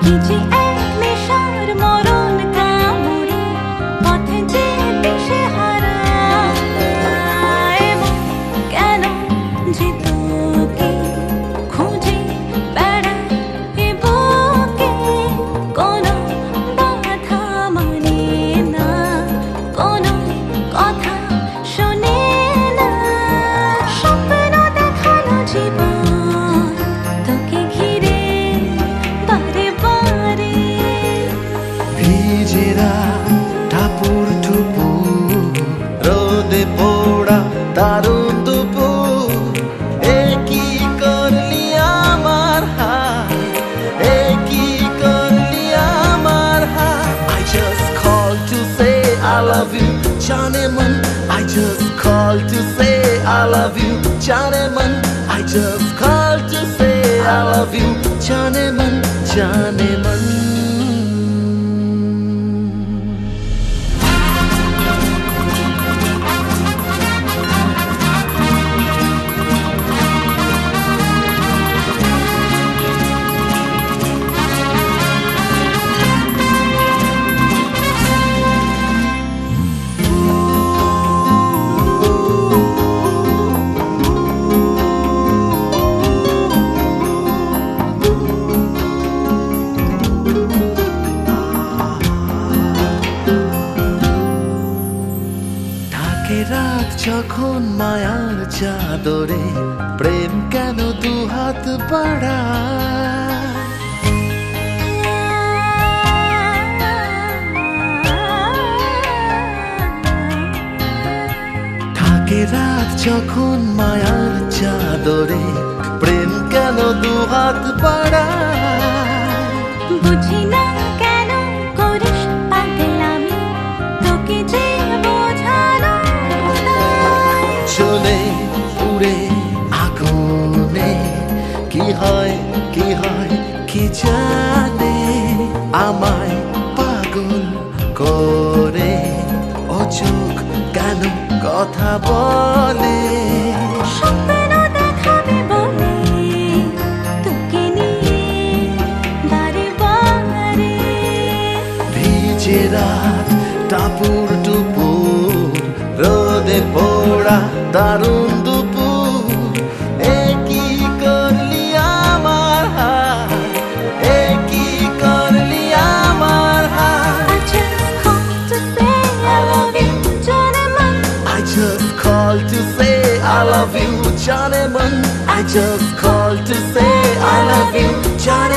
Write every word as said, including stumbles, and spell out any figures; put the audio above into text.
দারুণ দুপুর একই করলি আমার হাত একই করলি আমার হাত I just called to say I love you জানে মন I just called to say I love you জানে মন I just called to say I love you জানে মন জানে মন রাত যখন মায়ার চাদরে প্রেম কেন দু হাত বাড়ায় থাকে রাত যখন মায়ার চাদরে প্রেম কেন দু হাত বাড়ায় বুঝি না কেন করিস পাগলামি তোকে যে বোঝানো চলে উড়ে আগুনে কি হয় কি হয় কি জানে আমায় পাগল করে ও চোখ কেন কথা বলে স্বপ্ন দেখাবে বলে তোকে নিয়ে বারে বারে ভিজে রাত টাপুর টুপুর রোদে পোড়া দারুণ দুপুর একই করলি আমার হাত একই করলি আমার হাত I just called to say I love you I just called to say I love you জানে মন I just called to say I love you জানে